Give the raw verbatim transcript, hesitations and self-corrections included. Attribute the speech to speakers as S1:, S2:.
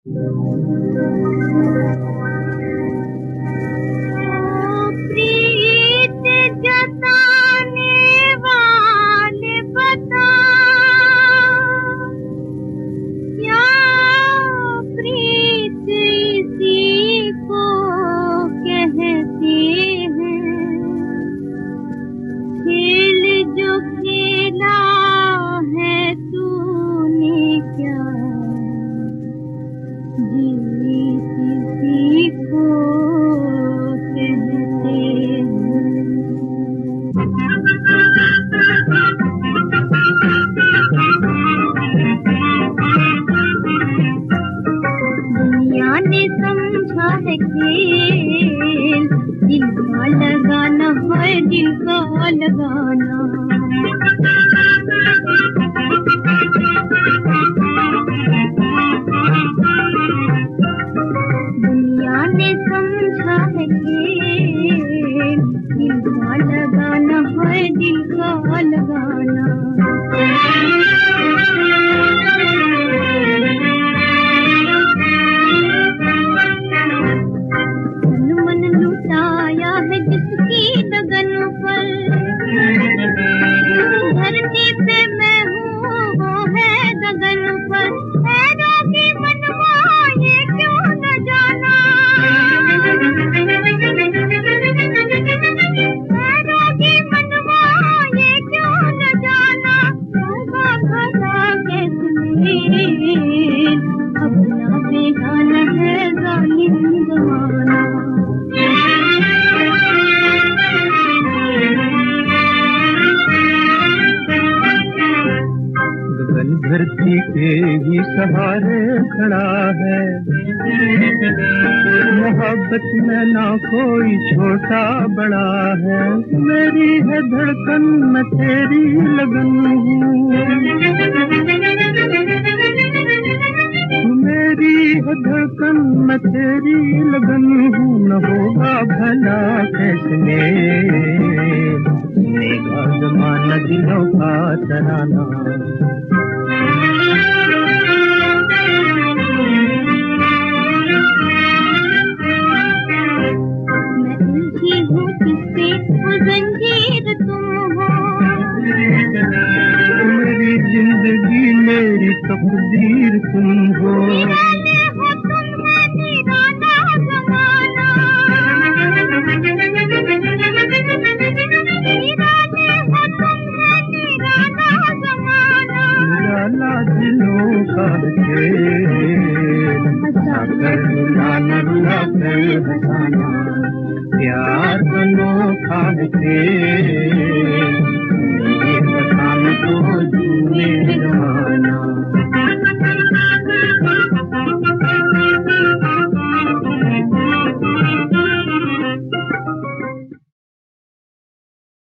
S1: प्रीत जताने वाले बता, क्या प्रीत इसी को कहते हैं? खेल जो खेला है तूने क्या जीत इसी को कहते हैं। दुनिया ने समझा है खेल, दिल का लगाना है दिल का लगाना। दुनिया ने समझा है खेल, दिल का लगाना है दिल का लगाना। तन मन लुटाया है जिसकी लगन पर, धरती पे मैं हूँ वो है गगन पर। है रोगी मनवा ये क्यों न जाना, है रोगी मनवा ये क्यों न जाना। होगा भला कैसे अपना बेगाना है जालिम जमाना।
S2: गगन धरती के ही सहारे खड़ा है, मोहब्बत में ना कोई छोटा बड़ा है। मेरी है धड़कन मैं तेरी लगन हूँ, मेरी है धड़कन मैं तेरी लगन हूँ। न होगा भला कैसे लेगा ज़माना दिलों का तराना।
S1: मैं उलझी हूँ किससे वो जंजीर तुम हो,
S2: मेरी जिंदगी मेरी तकदीर तुम हो।
S1: निराले हो तुम है निराला ज़माना, निराले हो तुम है निराला ज़माना।
S2: निराला दिलों का खेल, हंसाकर रुलाना रुलाकर हंसाना। प्यार अनोखा है खेल।